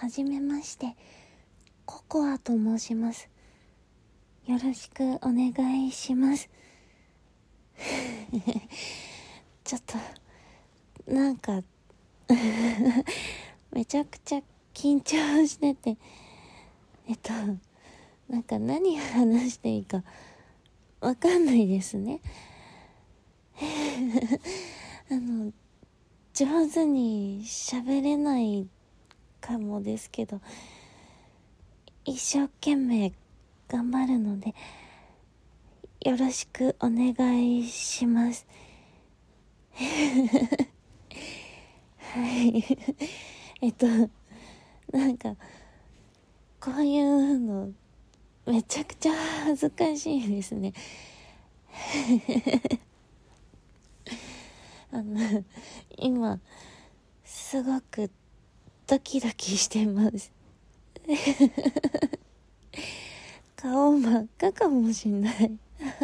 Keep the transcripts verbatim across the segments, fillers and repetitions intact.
はじめまして、ココアと申します。よろしくお願いします。ちょっとなんかめちゃくちゃ緊張してて、えっとなんか何話していいかわかんないですね。あの上手に喋れないかもですけど、一生懸命頑張るのでよろしくお願いします。はいえっとなんかこういうのめちゃくちゃ恥ずかしいですね。あの今すごくドキドキしてます。顔真っ赤かもしんない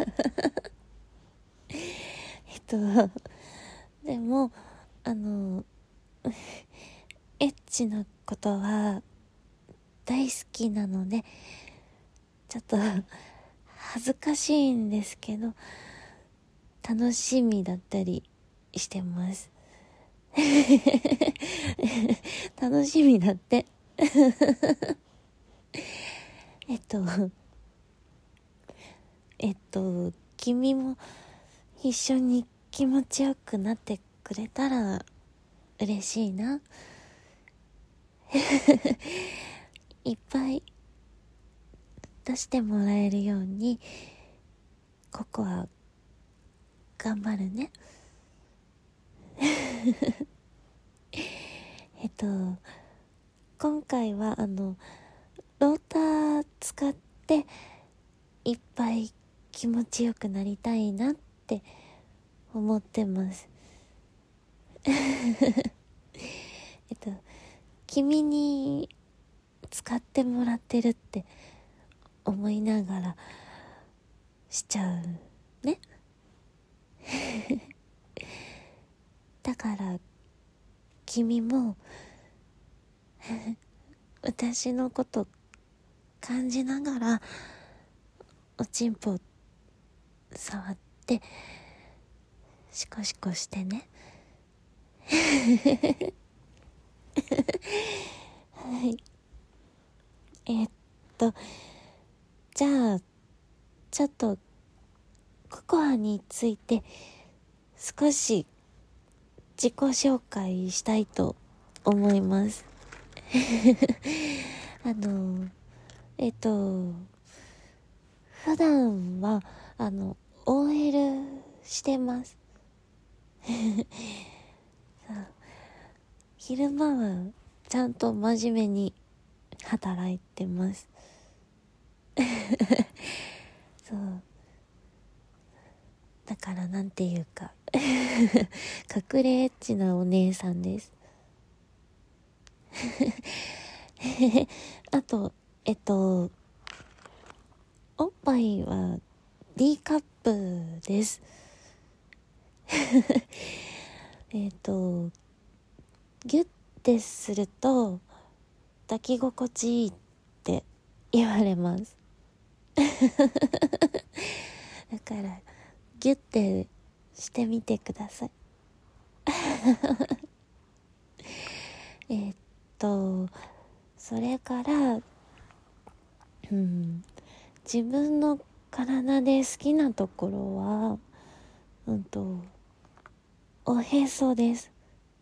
えっとでもあのエッチなことは大好きなので、ちょっと恥ずかしいんですけど楽しみだったりしてます楽しみだってえっとえっと君も一緒に気持ちよくなってくれたら嬉しいな。いっぱい出してもらえるようにここは頑張るね。えっと今回はあのローター使っていっぱい気持ちよくなりたいなって思ってますえっと君に使ってもらってるって思いながらしちゃうねだから君も私のこと感じながらおちんぽ触ってシコシコしてねはいえー、っとじゃあちょっとココアについて少し自己紹介したいと思いますあのえっと普段はあの オーエル してます昼間はちゃんと真面目に働いてますそうだからなんていうか隠れエッチなお姉さんですあとえっとおっぱいは D カップですえっとギュッてすると抱き心地いいって言われますだからギュッてしてみてくださいえっとそれからうん自分の体で好きなところはうんとおへそです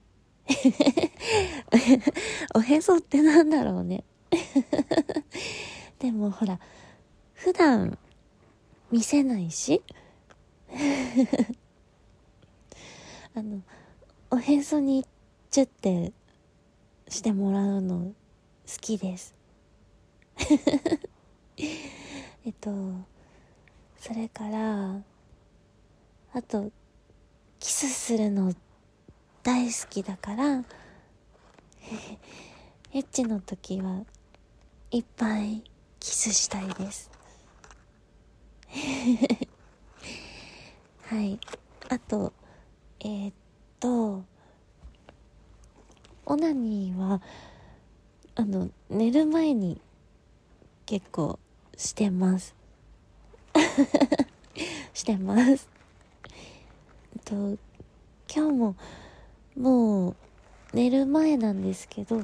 おへそってなんだろうねでもほら普段見せないしあのおへそにチュッてしてもらうの好きですえっとそれからあとキスするの大好きだからエッチの時はいっぱいキスしたいですはいあとえー、っとオナニーはあのの寝る前に結構してますしてますと今日ももう寝る前なんですけど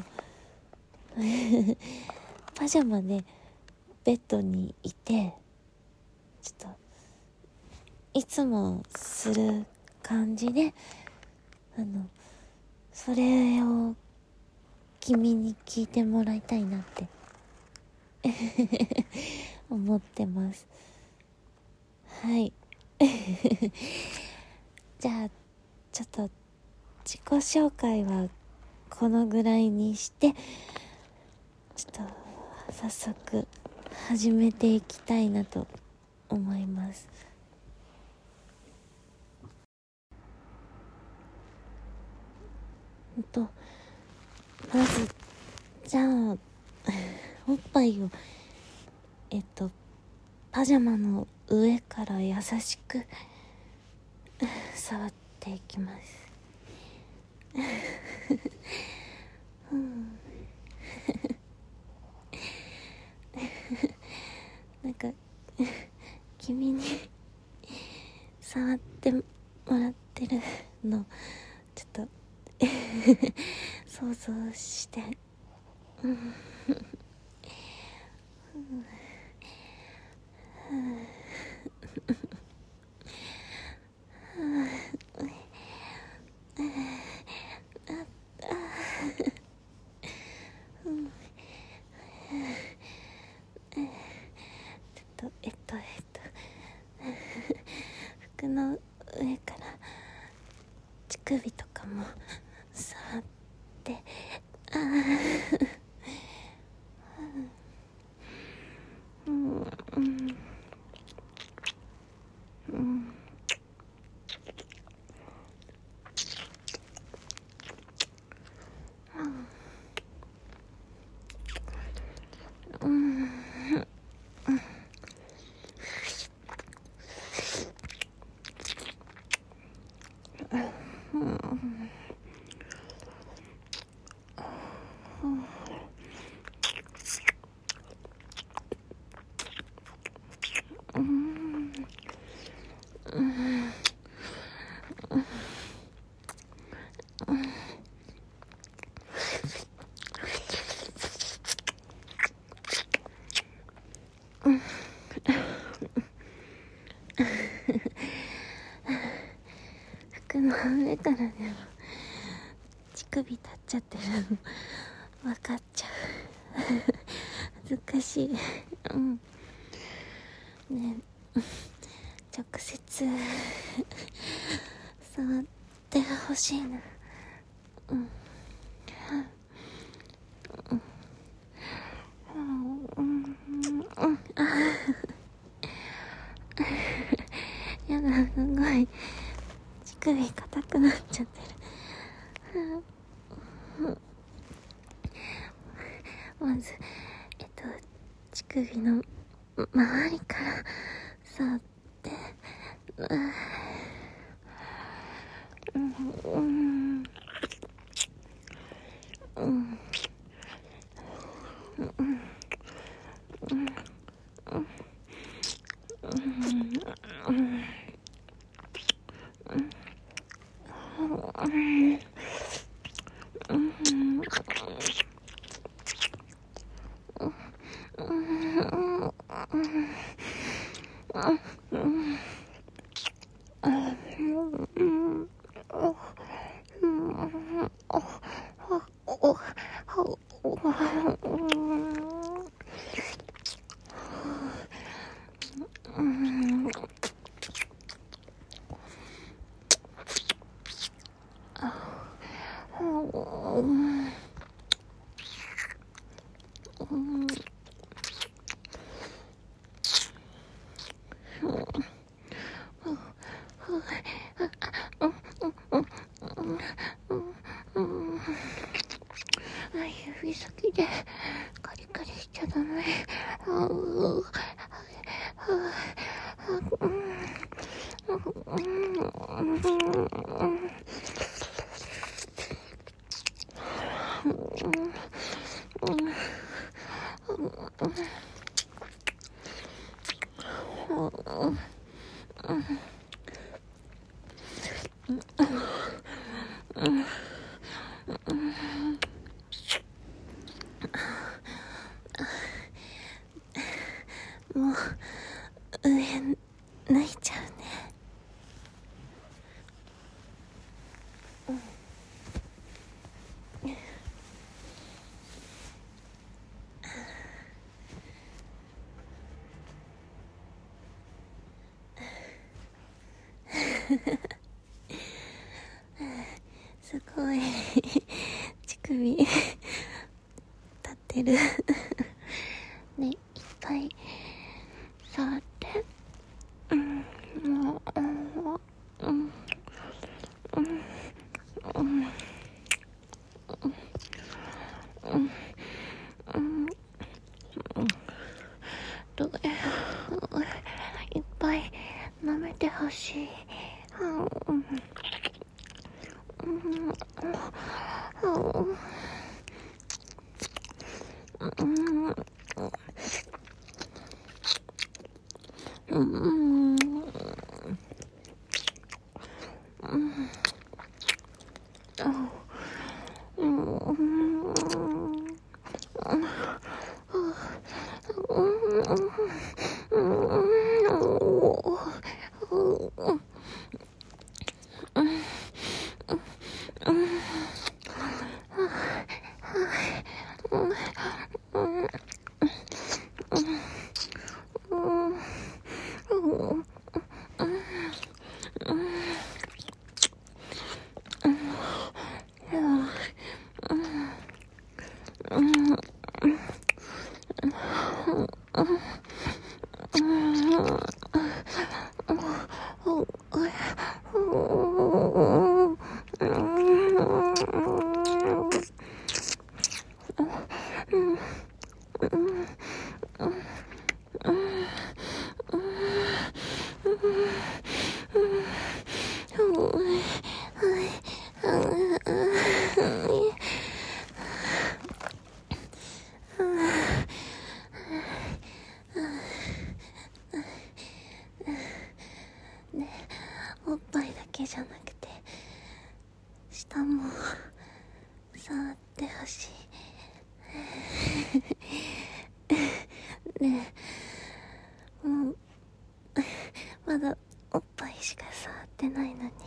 パジャマでベッドにいて、ちょっといつもする感じであのそれを君に聞いてもらいたいなって思ってます。はいじゃあちょっと自己紹介はこのぐらいにして、ちょっと早速始めていきたいなと思います。とまずじゃあおっぱいをえっとパジャマの上から優しく触っていきますうんなんか君に触ってもらってるのちょっと想像してうんとえっとえっと服の上から乳首とかも触ってあうんうんうんうん服の上からでも乳首立っちゃってるの分かっちゃう恥ずかしいうんね直接触ってほしいなうんうんうんうんあやだすごい乳首硬くなっちゃってるまずえっと乳首の周りから触ってうんうんうん指先でカリカリしちゃダメ。 もう上泣いちゃうね。すごい乳首立ってるね、いっぱい触って、うん、もう、うん、うん、うん、うん、うん、うん、どれ、いっぱい舐めてほしい。うん、うん、うん、うん、うん、おっぱいだけじゃなくて下も触ってほしいねえ、もうまだおっぱいしか触ってないのに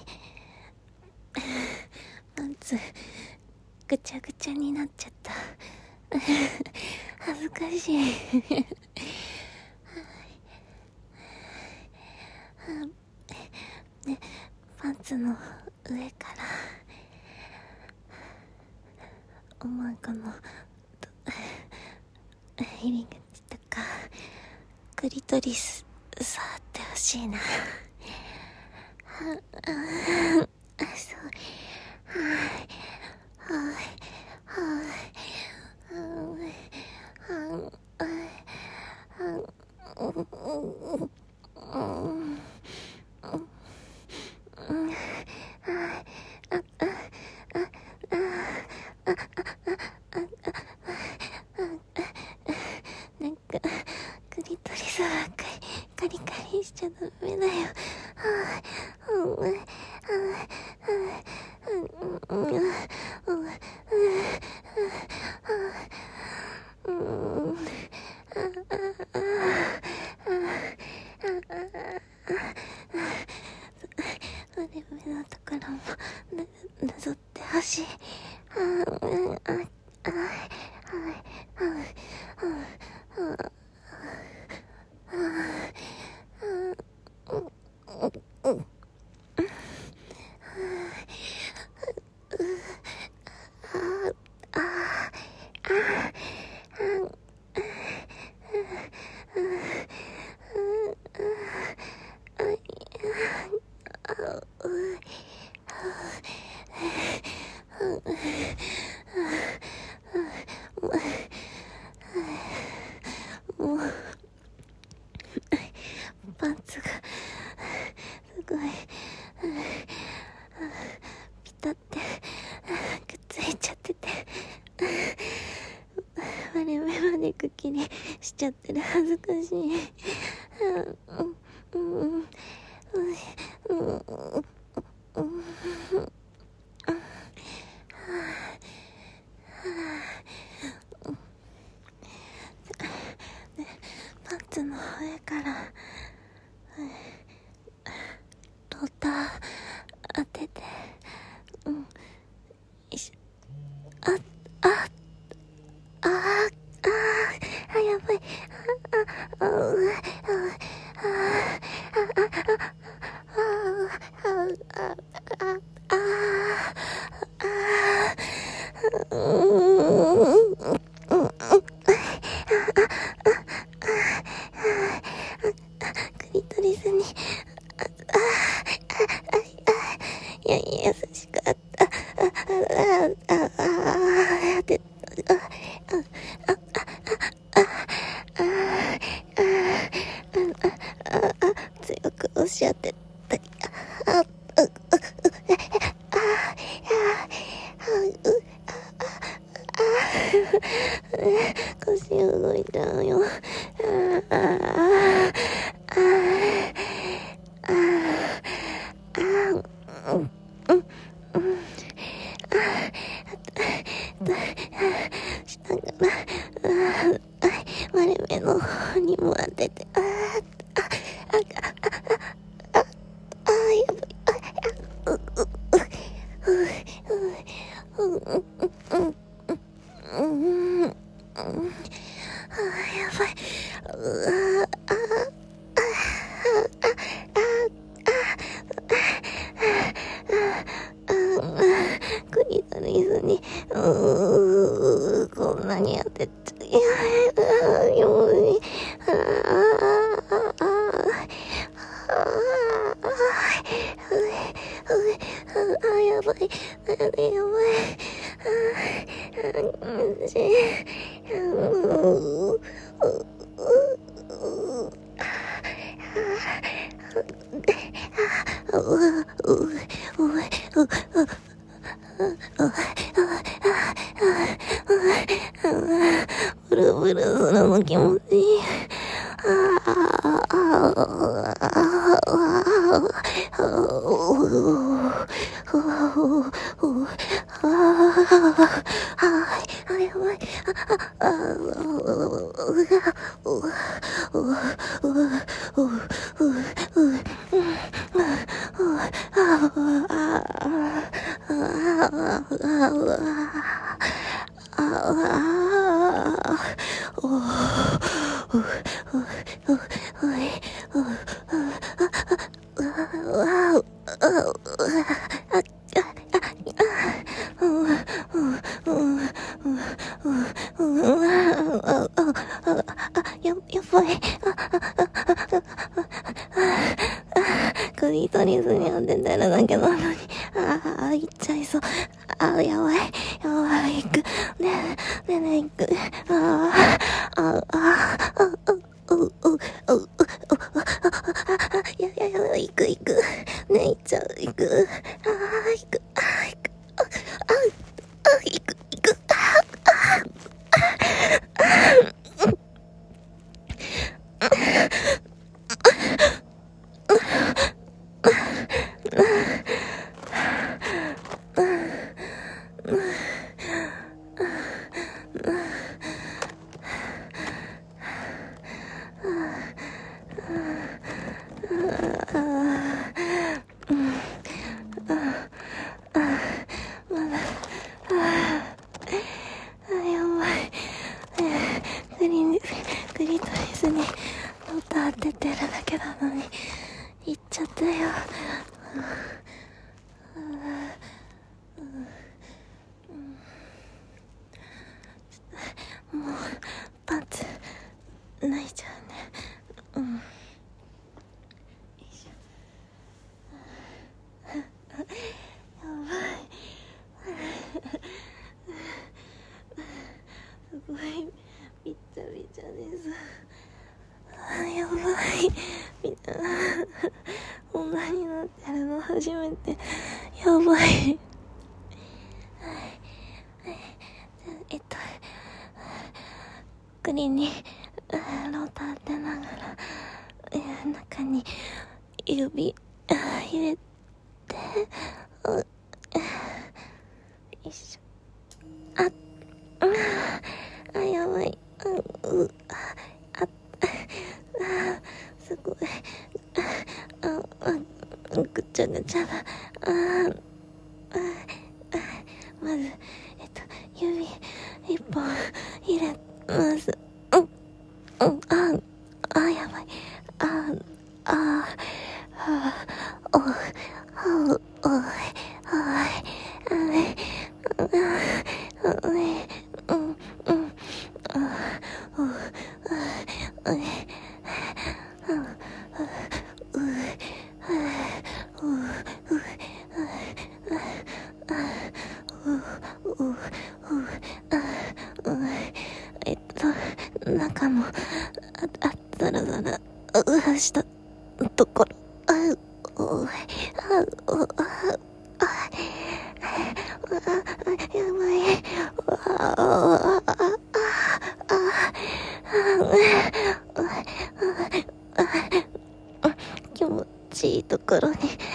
パンツぐちゃぐちゃになっちゃった恥ずかしいね、パンツの上からおまんこの入り口とかクリトリス触ってほしいな。ああ、そう、はいはいなんかクリトリスばっかりカリカリしちゃダメだよ。目のところもなぞってほしい。 でくっきりしちゃってる。恥ずかしい。うんうんうんうんパンツの上からローター当てて、うん、よいしょ。あ、あ、あ、あ、あ、やばい。あ、あ、あ、あ、あ、クリトリスに、あ、あ、いやいや、優しかった。あ、あ、あ、あ、あ、で、あ、あ、あ、あ、あ、あ、強く押し当てたり、あ、あ、あ、腰動いちゃうよ。あ、あ、あ、あ、あ、うん、うん、うん、下から、割れ目の方にも当てて、あ、あ、あ、あ、あ、あ、やばい、あ、う、う、う、う、う、う、う、う、うん、うん、あ、やばい、うわ、あ、クリトリスに、うー、こんなに当てちゃ、いや、やばい、あ、あ、あ、あ、やばい、あれやばい、あ、むずい、うー、ブルブルするの気持ちいい。や、やばい。クリトリスに当ててるだけなのに。ああ、いっちゃいそう。ああ、やばい。やばい。いく。ねえ、ねえねえ、いく。ああ、ああ、ああ、う、う、う、う、いやいやいや、いくいく。ねえ、いっちゃう。いく。ああ、いく。ああ、いく。ああ、ああ、いく、いく。ああ、クリトリスにローター当ててるだけなのに行っちゃったよ。もうパンツ泣いちゃうね。うん。よいしょ。やばい。すごいびっちゃびちゃです。あ、やばい。みたいな。女になってるの初めて。やばい。えっと、 くりにローター当てながら中に指入れて、よいしょ。あ、あ、やばい。う、う、あ、あ、すごい。あ、あ、ぐちゃぐちゃだ。あ、あ、まず、えっと、指一本入れます。うん、うん、あ、あ、やばい。あ、あ、あ、お、お、お、お、お、えっと、中の、あ、あ、ザラザラ、う、したところ、あ、お、あ、お、あ、あ、やばい、あ、あ、あ、気持ちいいところに、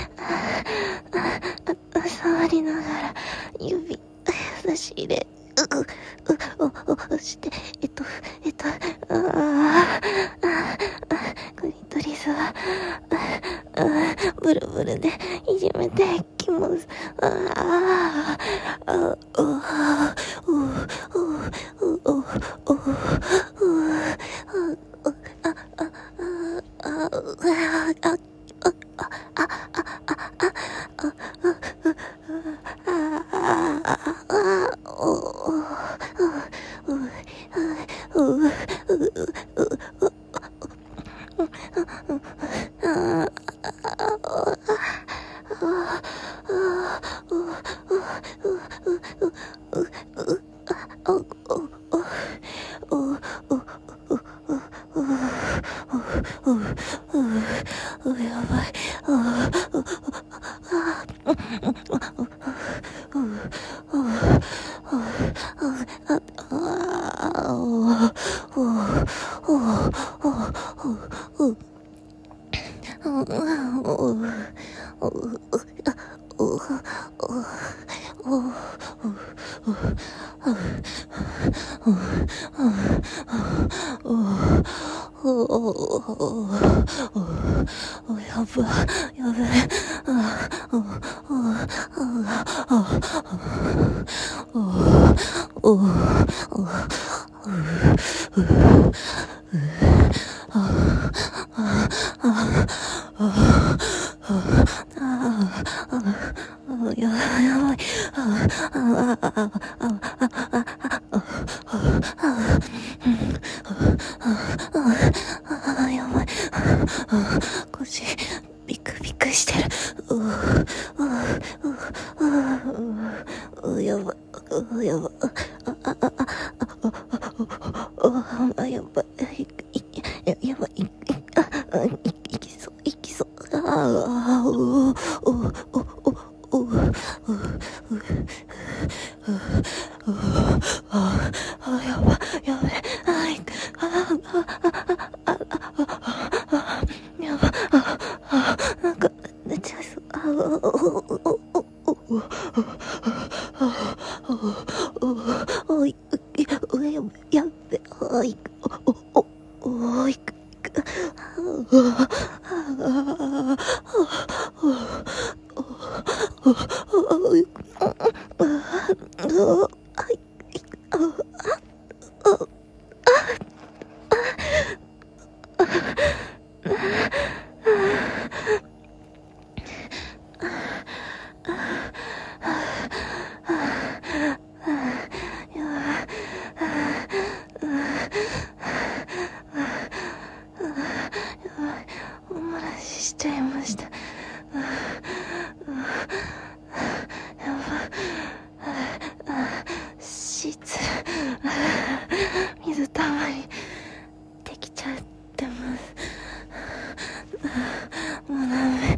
触りながら、指、差し入れ、う、う、う、お、お、して、えっと、えっと、ああ、クリトリスは、ブルブルでいじめてきます。ああ、ああ、お、お、お、お、お、お、やばい。やばやべえ。やばい。腰ビクビクしてる。やばい。やばい。あ、やばい。やばい。いきそう。いきそう。ああ、おおおおおああ、やばい。やべえ。あい。ああ、やばい。なんか寝ちゃいそう。あおい、やべ、おい、お、お、おい、お漏らししちゃいました。やば、シーツ水たまりできちゃってます。もうダメ。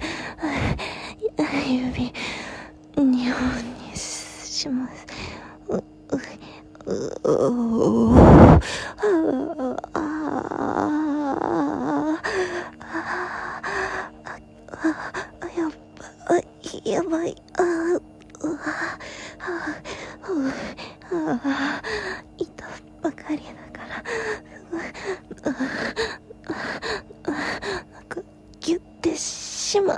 指にほんにします。ううううやばい、やばい、あー、うわ、あー、いたばかりだから、なんかギュってしまって、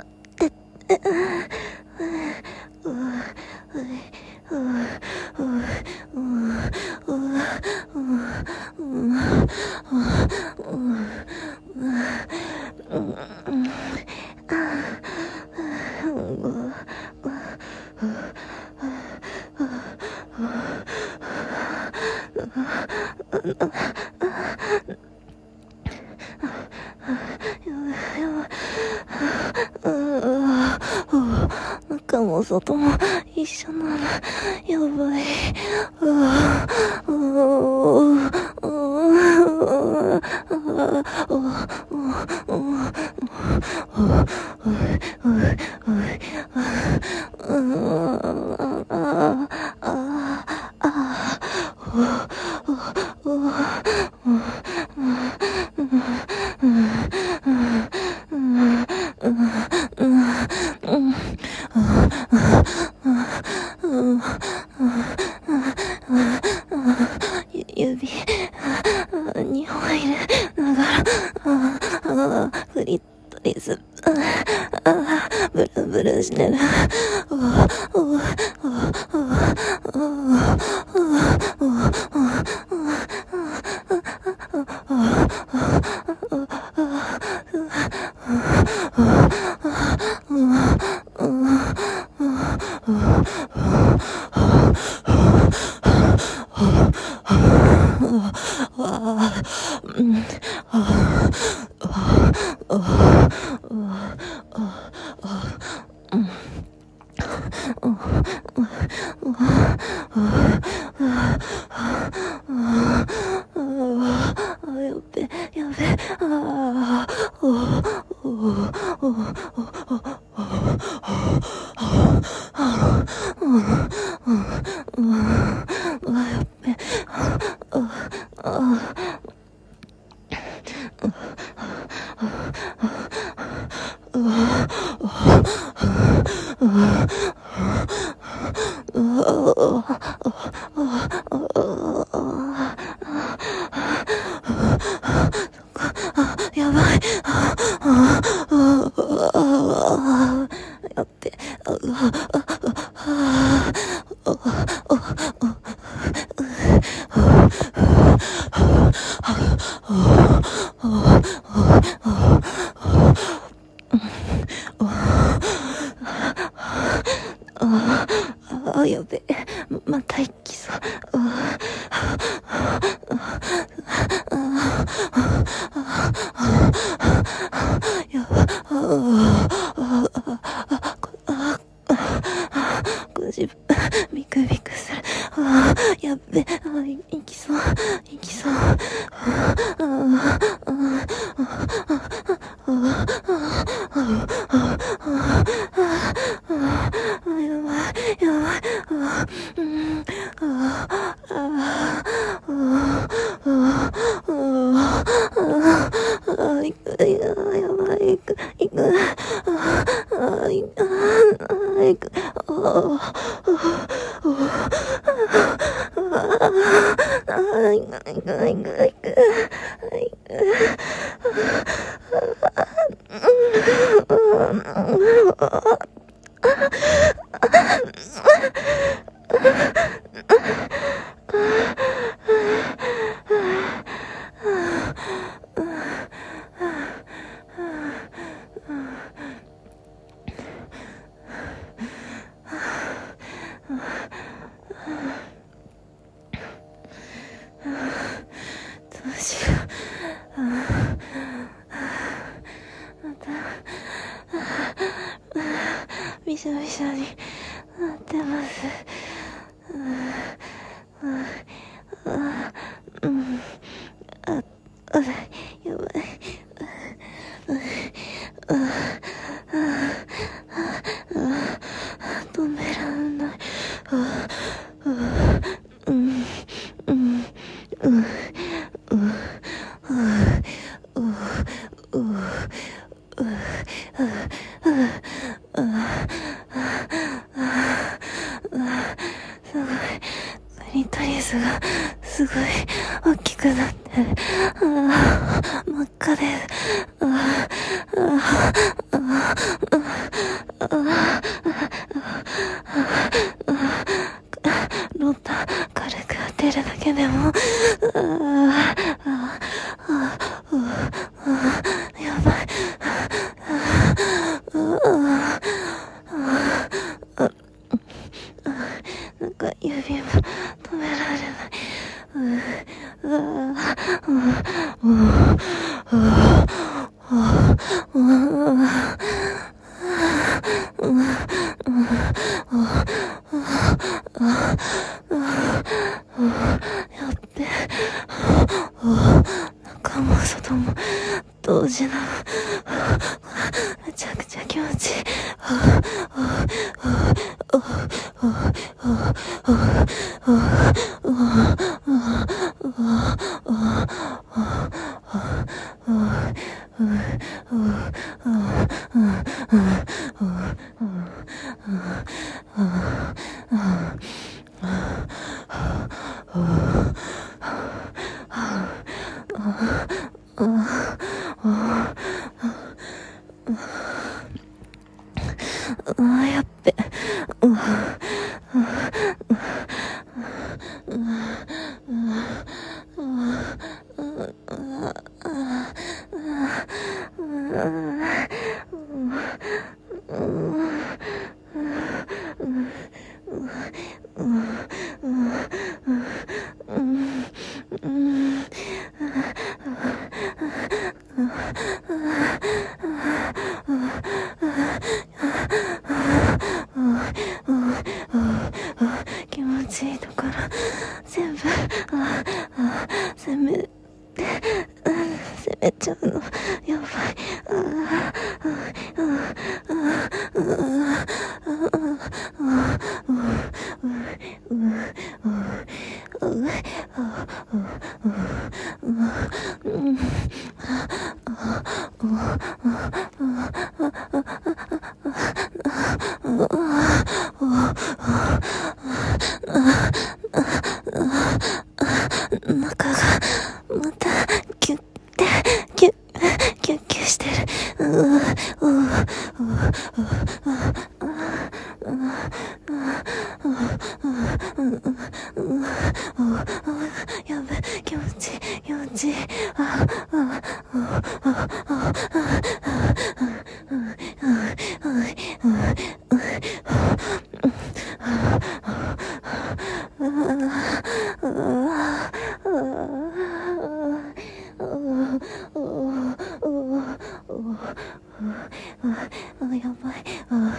中も外も一緒なのやばい。指に入れながらクリトリスブルブルしてる。やばい。やって。あ、やべえ。また行きそう。やば腰ビクビクする。やっべ、行きそう、行きそう。やばい、やばい。行く、やばい、行く、行く。行く。どうしよう。またびしょびしょになってます。やばい。止めらんない。うんうんうんうんクリトリスがすごい大きくなってる。あー真っ赤です。あーあーあーあーロータ軽く当てるだけでもあーあーあーやばい。なんか指も止められない。うううやっべ。中も外も同時なの。めちゃくちゃ気持ちいい。あやっべ。気持ちいいところ全部ああ攻め攻めちゃうのやばい。あ中がまたキュッてキュッキュッキュッしてる。ううううやべ気持ちいい気持ちいい。ああやばい。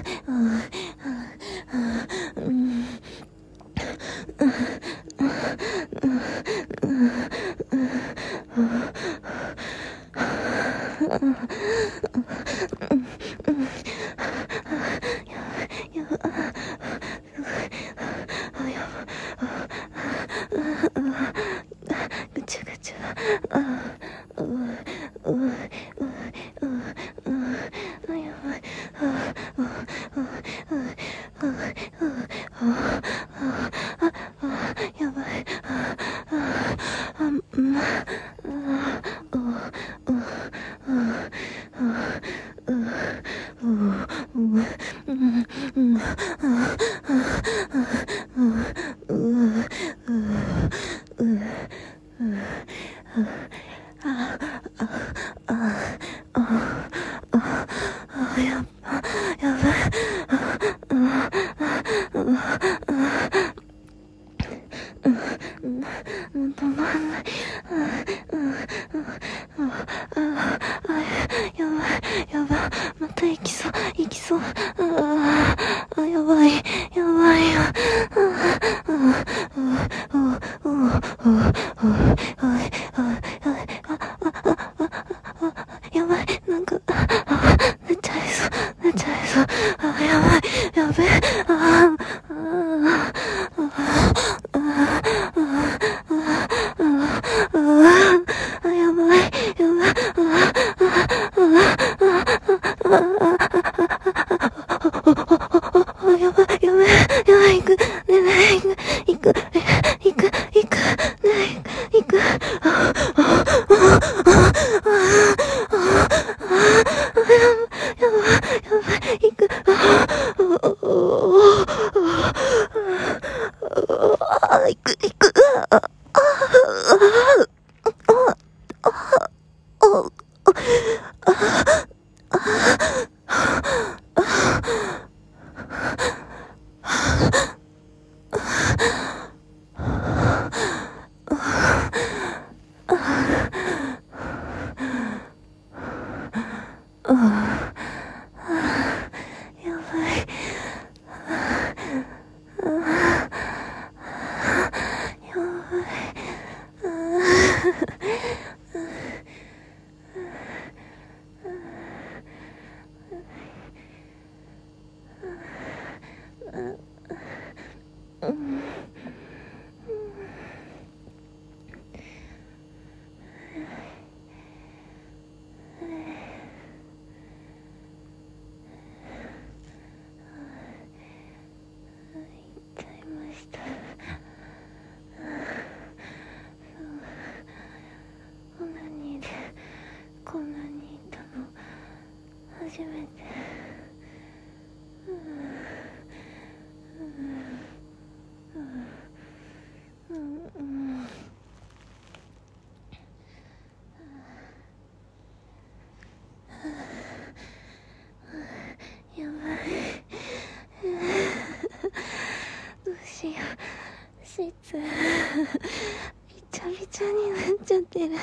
ぐちゃぐちゃだ。うううううやばい。やばい。また行きそう行きそう。ああやばいやばいよ。やばいなんか寝ちゃいそう寝ちゃいそう。あやばいやべえ。ああ初めてうんうんうんうんやばいどうしようシーツびちゃびちゃになっちゃってる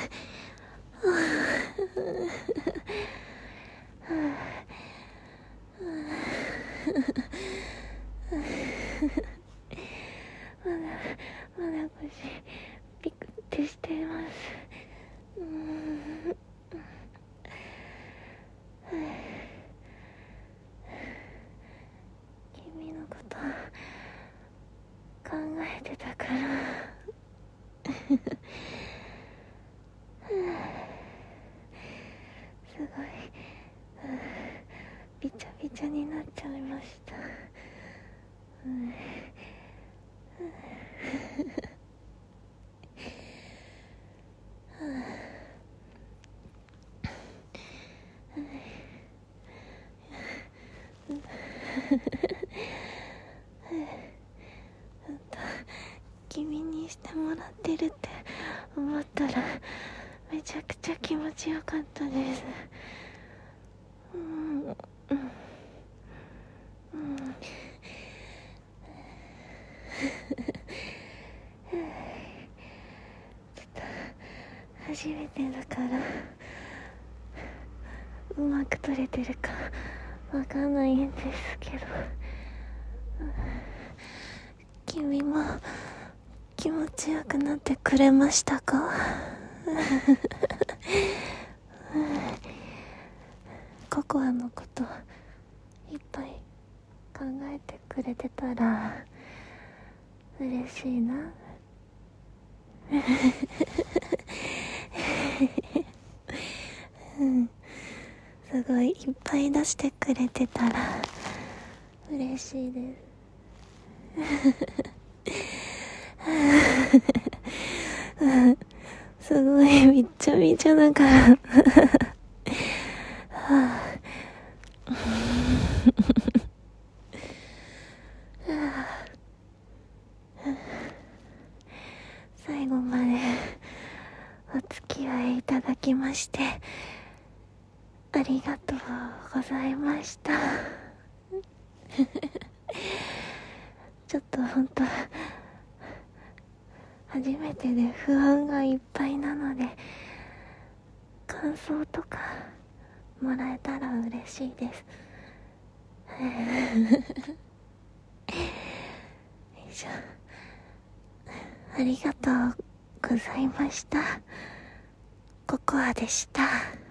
まだまだ腰ピクってしていますうーん君のこと考えてたからすごいびちゃびちゃになっちゃいましたうん君にしてもらってるって思ったらめちゃくちゃ気持ちよかったですうんうんうんちょっと初めてだからうまく撮れてるかわかんないんですけど、うん、君も気持ちよくなってくれましたかココアのこといっぱい考えてくれてたら嬉しいなうんすごいいっぱい出してくれてたら嬉しいですすごいびっちゃびちゃだから最後までお付き合いいただきましてありがとうございましたちょっとほんと初めてで不安がいっぱいなので感想とかもらえたら嬉しいですよいしょありがとうございましたココアでした。